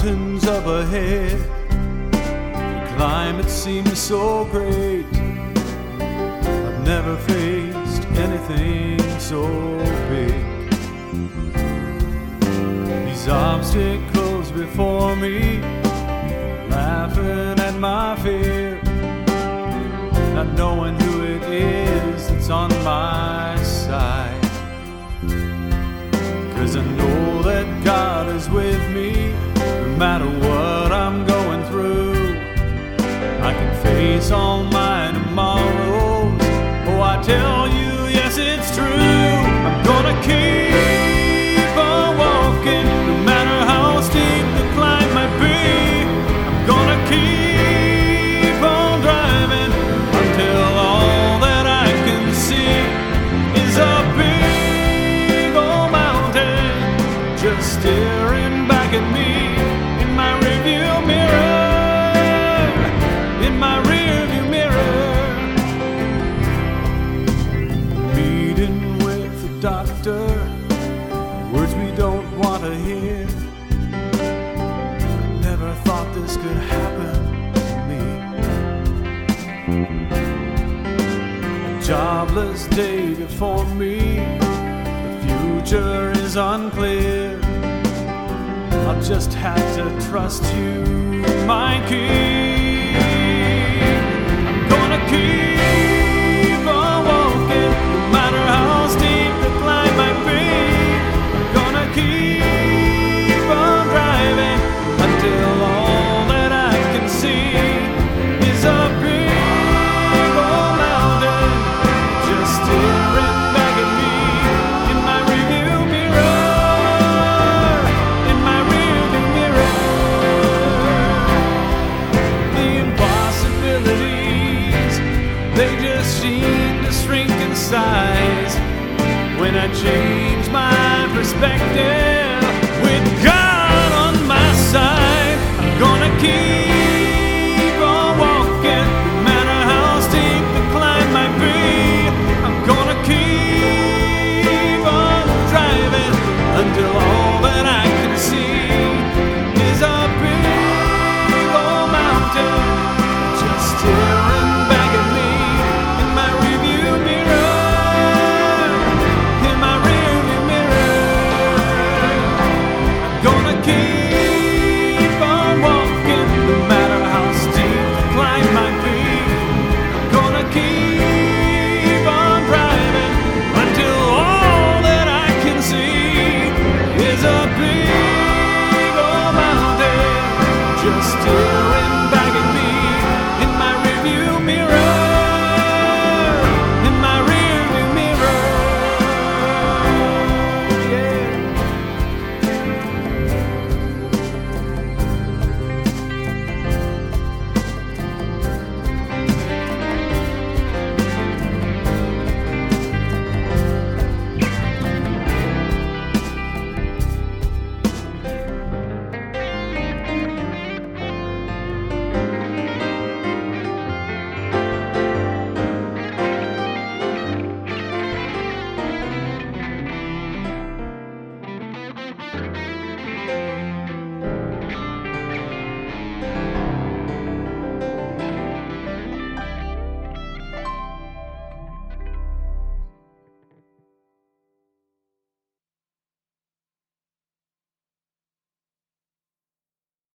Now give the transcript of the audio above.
mountains up ahead. The climate seems so great. I've never faced anything so big. These obstacles before me, laughing at my fear, not knowing who it is that's on my side. 'Cause I know that God is with me, no matter what I'm going through. I can face all my tomorrows. Oh, I tell you, yes, it's true. I'm gonna keep on walking, no matter how steep the climb might be. I'm gonna keep on driving until all that I can see is a big old mountain just staring back at me in my rearview mirror. In my rearview mirror. Meeting with the doctor, words we don't want to hear. Never thought this could happen to me. A jobless day before me, the future is unclear. I'll just have to trust you, my King. I'm gonna keep on walking, no matter how steep the climb might be. I'm gonna keep on driving until all that I can see is a big old mountain just staring back at me in my rearview mirror. In my rearview mirror. The impossibilities, they just seem to shrink in size when I change my perspective. With God on my side, I'm gonna keep on walking, no matter how steep the climb might be. I'm gonna keep on driving until all that I can see is a big old mountain just staring back at me in my rearview mirror. In my rearview mirror. I'm gonna keep on walking, no matter how steep the climb might be. I'm gonna keep on driving until all that I can see is a big old mountain just staring